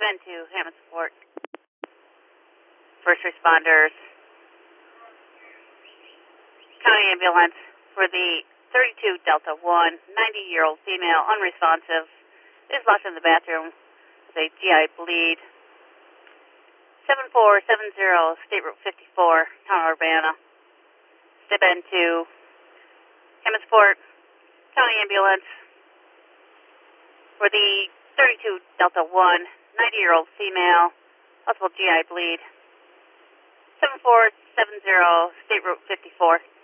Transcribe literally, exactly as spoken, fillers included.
N two, Hammond Support. First responders. County ambulance for the thirty-two Delta one, ninety-year-old female, unresponsive, is locked in the bathroom with a G I bleed. seven four seven zero, State Route fifty-four, Town of Urbana. Step N two, Hammond Support, County ambulance for the thirty-two Delta one, ninety-year-old female, possible G I bleed. seven four seven zero, State Route fifty-four.